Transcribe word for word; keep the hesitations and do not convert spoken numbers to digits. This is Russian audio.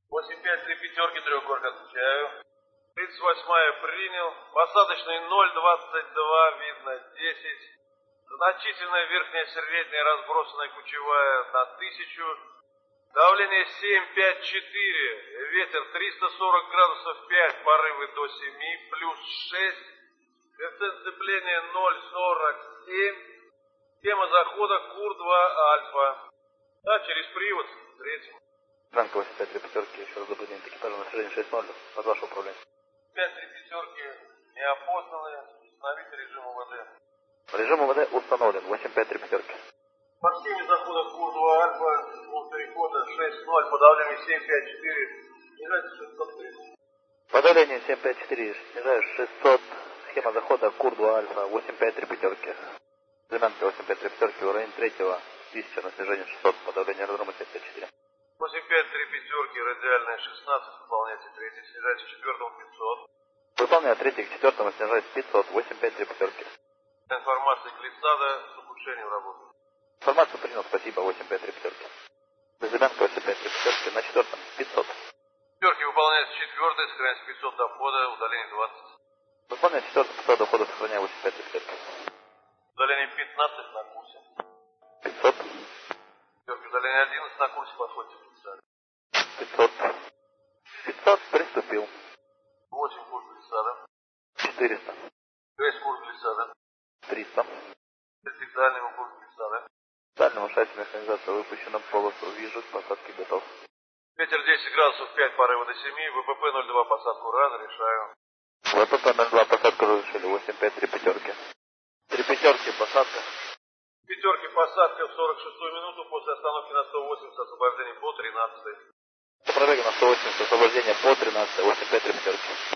восемь пять три пятерки, трехгорка, отвечаю. тридцать восьмая принял. Посадочный ноль двадцать два, видно десять. Значительная верхняя средняя разбросанная кучевая на тысячу. Давление семь пять четыре. Ветер триста сорок градусов пять, порывы до семи, плюс шесть. Коэффициент сцепления ноль сорок семь. Тема захода Кур два Альфа. Да, через привод. Третьим. Франко восемь пять три пятерки, еще раз добрый день, экипажа на среднем шесть ноль, под ваше управление. пять три пятерки неопознанные, установите режим УВД. Режим УВД установлен, восемь пять три пятерки. По схеме захода Кур два Альфа, пункт перехода шесть ноль, по давлению семь пять четыре, снижайте шестьсот тридцать. По давлению семь пять четыре, снижаю шестьсот, схема захода Кур два Альфа, восемь пять три пятерки. Земянка восемь пять три пятерки, в районе третьего, тысяча на снижение шестьсот, по давлению аэродрома семь пять четыре. восемь пять три пятерки, радиальная шестнадцать, выполняйте третий, снижайте четвертому пятьсот. Выполняю третий к четвертому, снижаюсь пятьсот, восемь пять три пятерки. Информация глиссада с ухудшением работы. Информацию принял, спасибо, восемь пять три пятерки. Земянка восемь пять три пятерки, на четвертом, пятьсот. Пятерки выполняется четвертый, сохраняется пятьсот до входа, удаление двадцать. Выполняю четвертый, пятьсот до входа, сохраняю восемь пять три пятерки. Удаление пятнадцать на курсе. пятьсот. Пятерки, удаление одиннадцать на курсе, подходите к глиссаде. пятьсот. пятьсот, приступил. восемь курс глиссада. четыреста. шесть курс глиссада. триста. тридцать к дальнему курс глиссада. Дальнему шасси механизация выпущена, полосу вижу, к посадке готов. Ветер десять градусов пять, порывы до семи, ВПП ноль два, посадку разрешаю. ВПП ноль два, посадку разрешили, восемь пять три пятерки. Три пятерки, посадка. Пятерки, посадка в сорок шестую минуту после остановки на сто восемьдесят, освобождение по тринадцать. По пробегу на сто восемьдесят, освобождение по тринадцать, восемь пять три пятерки.